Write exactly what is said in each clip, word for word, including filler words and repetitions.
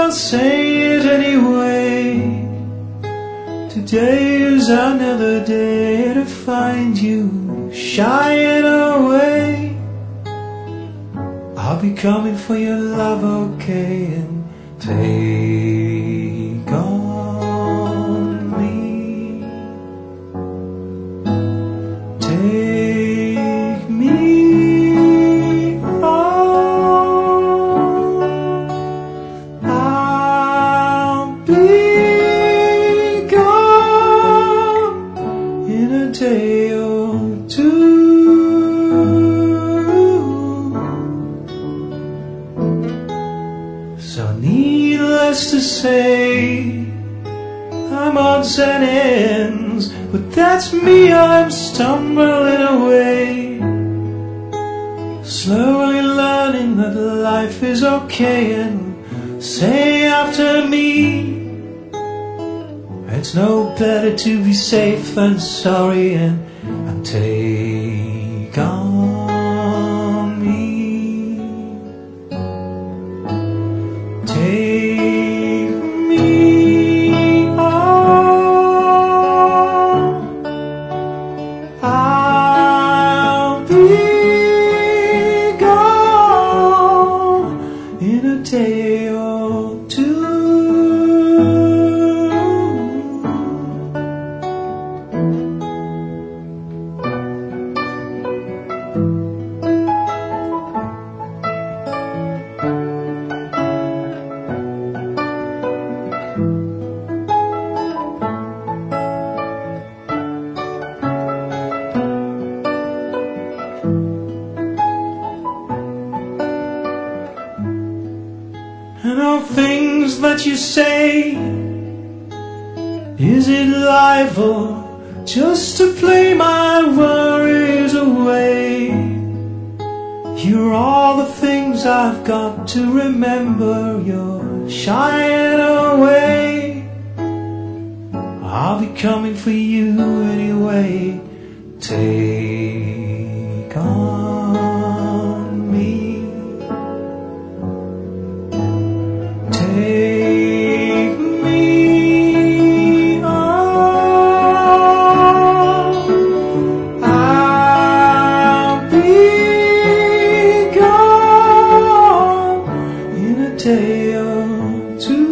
I'll say it anyway. Today is another day to find you shying away. I'll be coming for your love, okay, and take on me. Take me on. I'll be gone in a day or two. So needless to say, I'm odds and ends, but that's me, I'm stumbling away, slowly learning that life is okay, and say after me, it's no better to be safe than sorry, and, and take on me. Take me on. I'll be gone in a day or two. And all things that you say, is it life or just to play my worries away? You're all the things I've got to remember, you're shying away. I'll be coming for you anyway. Take on me. Take me on. I'll be gone in a day or two.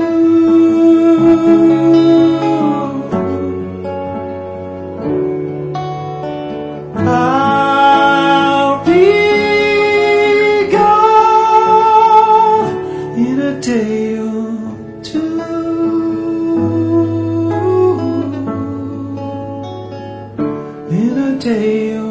I'll be gone in a day or two. In a day or